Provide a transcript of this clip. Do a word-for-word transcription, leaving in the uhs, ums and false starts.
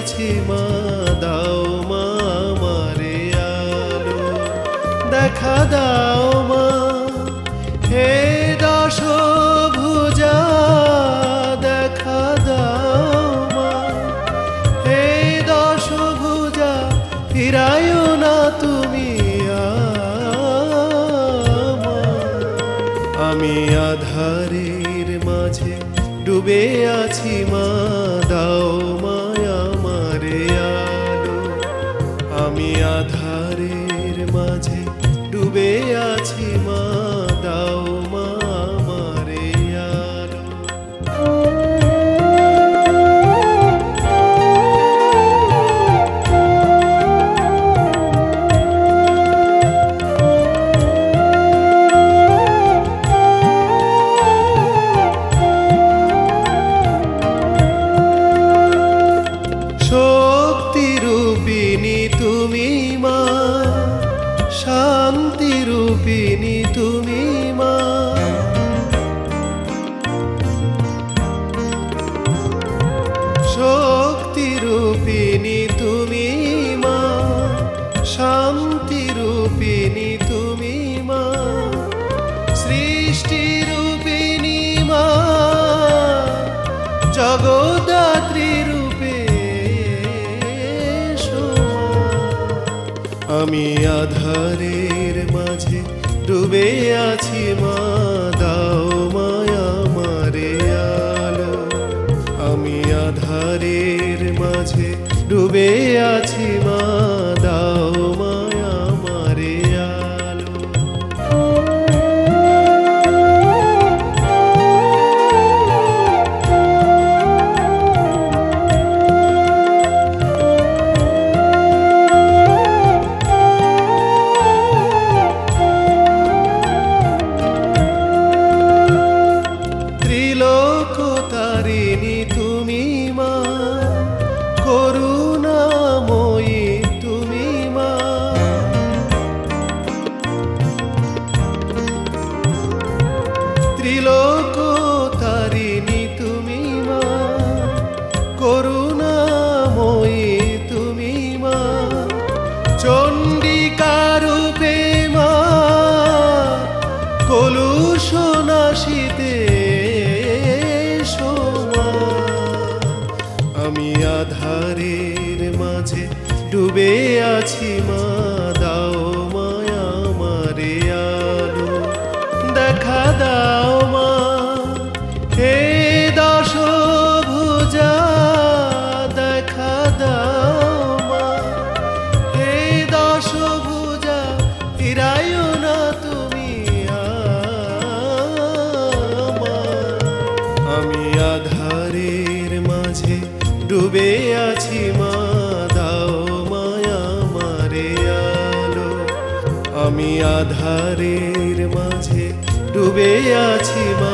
আছি মা দাও মা আমারে আলো দেখা দাও মা হে দশভুজা দেখা দাও মা হে দশভুজা ফিরায়ো না তুমি আমি আধারের মাঝে ডুবে আছি মা দাও মায়া আমারে আলো আমি আধারের মাঝে ডুবে আছি মা দাও মা আমারে আলো শক্তিরূপিণী তুমি মা শান্তিরূপিণী তুমি মা শক্তিরূপিণী তুমি মা শান্তিরূপিণী তুমি মা সৃষ্টিরূপিণী মা জগদ্ধাত্রী রূপে আমি আধারের মাঝে ডুবে আছি মা দাও মায়া আমারে আলো আমি আধারের মাঝে ডুবে আছি মা দাও মায়া আমারে আলো ত্রিলোকতারিণী তুমি মা করুণাময়ী তুমি মা ত্রিলোকতারিণী তুমি মা করুণাময়ী তুমি মা চণ্ডিকা রূপে মা কলুষনাশিতে আমি আধারের মাঝে ডুবে আছি মা দাও মায়া আমারে আলো দেখা দাও মা হে দশভুজা দেখা দাও মা হে দশভুজা ফিরায়ো না তুমি আমি আধারের মাঝে ডুবে আছি মা দাও মায়া আমারে আলো আমি আধারের মাঝে ডুবে আছি মা